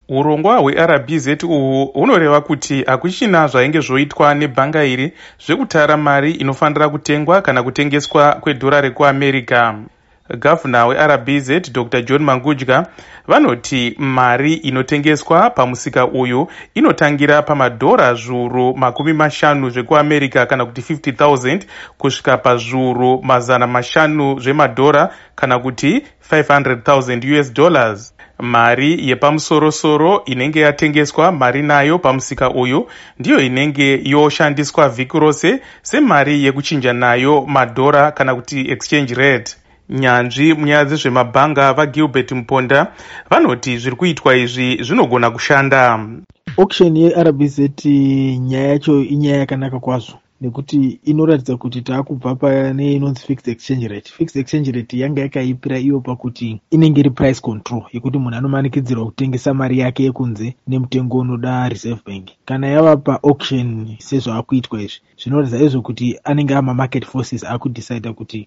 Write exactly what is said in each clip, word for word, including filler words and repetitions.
Urongwa hwe-R B Z uhwu hunoreva kuti hakuchina zvainge zvoitwa nebhanga iri zvekutara mari inofanira kutengwa kana kutengeswa kwedhora rekuAmerica. Gavhuna we-R B Z Doctor John Mangudya vanoti mari inotengeswa pamusika uyu inotangira pamadhora zviuru makumi mashanu zvekuAmerica kana kuti fifty thousand kusvika pazviuru mazana mashanu zvemadhora kana kuti five hundred thousand U S dollars. Mari yepamusorosoro inenge yatengeswa mari nayo pamusika uyu ndiyo inenge yoshandiswa vhiki rose semari yekuchinja nayo madhora kana kuti exchange rate. Nyanzvi munyaya dzezvemabhanga vaGilbert Muponda vanoti zviri kuitwa izvi zvinogona kushanda. Auction ye-R B Z nyaya yacho inyaya yakanaka kwazvo nekuti inoratidza kuti taakubva pane inonzi fixed exchange rate. Fixed exchange rate yanga yakaipira iyo pakuti inenge iri price control yekuti munhu anomanikidzirwa kutengesa mari yake yekunze nemutengo unoda Reserve Bank. Kana yava paauction sezvaakuitwa izvi zvinoratidza izvo kuti anenge ama market forces akudecide kuti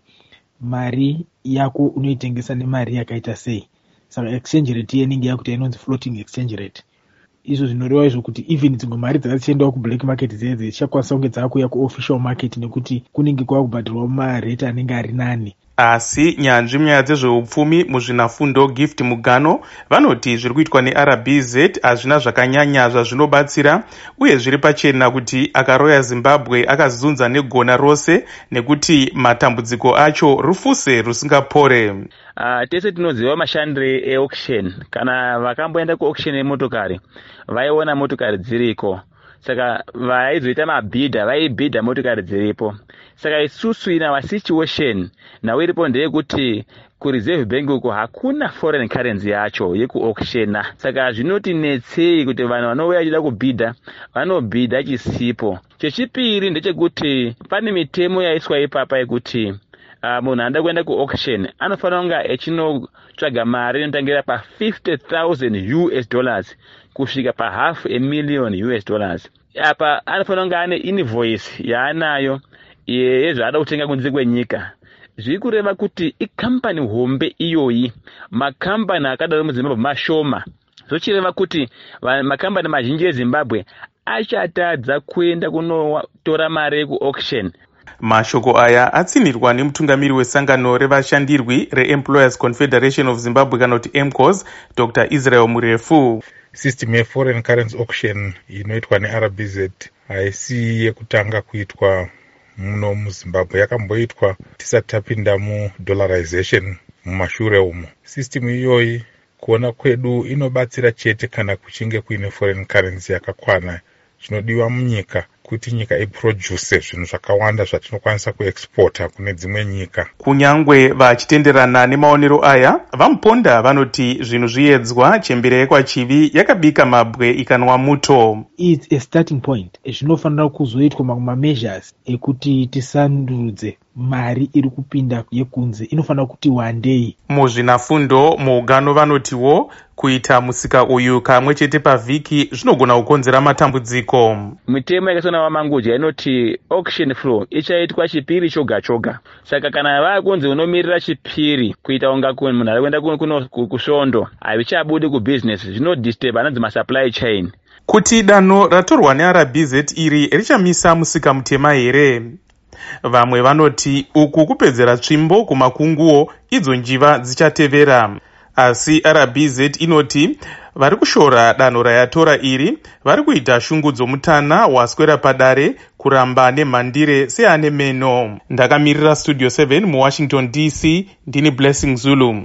mari yako unoitengesa nemari yakaita sei. Saka exchange rate inenge yakuti inonzi floating exchange rate. Izvo zvinoreva izvo kuti even dzimwe mari dzakachiendawo kublack market dzedze dzichakwanisa kunge dzakuya kuofficial market nekuti kunenge kwakubhadharwa marate anenge ari nani. Asi nyanzvi munyaya dzezveupfumi muzvinafundo Gift Mugano vanoti zviri kuitwa ne-R B Z hazvina zvakanyanya zvazvinobatsira uye zviri pachena kuti akaroya Zimbabwe akazunza negona rose nekuti matambudziko acho rufuse rusingapore. Uh, tese tinoziva mashandire e-auction. Kana vakamboenda ku-auction yemotokari vaiona motokari dziriko, saka vaizoita mabhidha vaibhidha motokari dziripo. Saka isusu in our situation nawo iripo ndeyekuti kuReserve Bank uko hakuna foreign currency yacho yeku-auctiona. Saka zvinotinetsei kuti vanhu vanouya vachida kubhidha vanobhidha chisipo. Chechipiri ndechekuti pane mitemo yaiswa ipapa yekuti Uh, munhu anda kuenda ku-auction anofanira kunge echinotsvaga mari inotangira pa fifty thousand U S dollars kusvika pa half a million U S dollars. Apa anofanira kunge ane invoice yaanayo yezvaada kutenga kunze kwenyika. Zviri kureva kuti ikampani hombe iyoyi. Makampani akadaro muZimbabwe mashoma. Zvochireva kuti makampani mazhinji eZimbabwe achatadza kuenda kunotora mari yeku-auction. Mashoko aya atsinirwa nemutungamiri wesangano revashandirwi re-Employers Confederation of Zimbabwe kana kuti M C O S Doctor Israel Murefu. System ye-foreign currency auction inoitwa ne-R B Z haisi yekutanga kuitwa muno muZimbabwe, yakamboitwa tisati tapinda mu-dollarization mumashure umo. System iyoyi kuona kwedu inobatsira chete kana kuchinge kuine foreign currency yakakwana chinodiwa munyika kuti nyika iproduce zvinhu zvakawanda zvatinokwanisa kuexporta kune dzimwe nyika. Kunyangwe vachitenderana nemaonero aya, vaMuponda vanoti zvinhu zviedzwa chembere kwachivi yakabika mabwe ikanwa muto. It's a starting point. Zvinofanira kuzoitwa mamwe measures ekuti tisandudze mari iri kupinda yekunze inofanira kuti wandei. Muzvinafundo muungano vanotiwo kuita musika uyu kamwe chete pavhiki zvinogona kukonzera matambudziko. Mitemo yakasona vaMangudya inoti auction floor ichaitwa chipiri choga choga. Saka kana vakunzi unomirira chipiri kuita unga munhu ari kuenda kuno kusvondo havichabudi kubusiness, zvinodisturb anonzi masupply chain. Kuti danho ratorwa ne-R B Z iri richamisa musika mutema here? Vamwe vanoti uku kupedzera tsvimbo kumakunguwo idzo njiva dzichatevera. Asi R B Z inoti vari kushora danho rayatora iri vari kuita shungu dzomutana waswera padare kuramba nemhandire seane meno. Ndakamirira Studio seven muWashington D C ndini Blessing Zulu.